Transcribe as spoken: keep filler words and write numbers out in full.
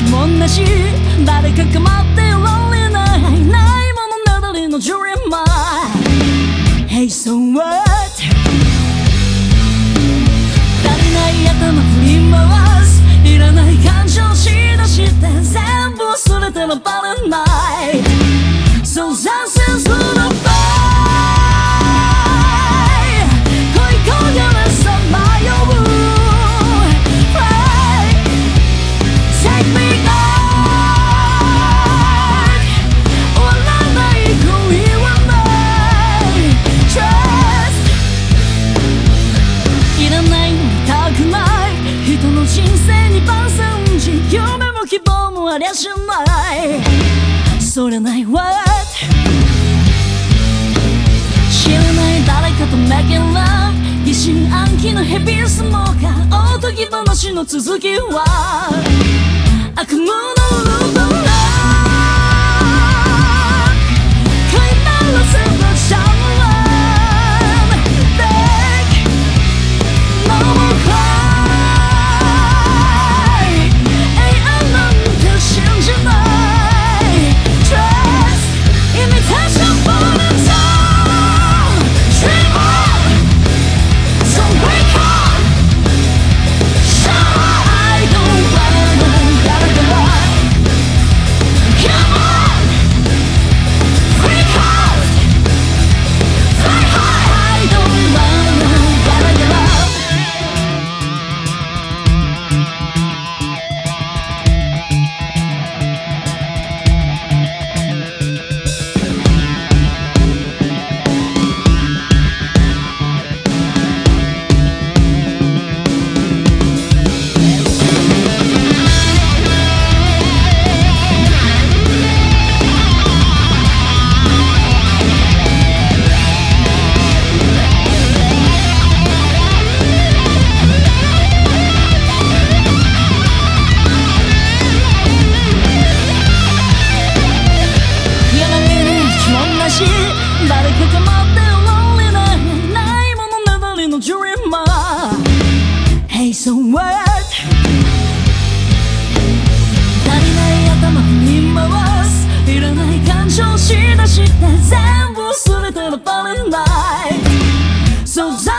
も同じ誰か構っていられないないものなだりの Dreamer Hey so what 足りない頭振り回すいらない感情しだして全部忘れてもバレない So sunset through the fire 恋焦がれさまよう人生に伴算時夢も希望もありゃしないそれない What 知らない誰かと Making love 疑心暗鬼のヘビースモーカーおとぎ話の続きは悪夢のルートラ飼いならせたシャンラン Take no more cry誰か構っておられないないものなだりの Dreamer Hey so what 足りない頭振り回すいらない感情しだして全部忘れてもバレない So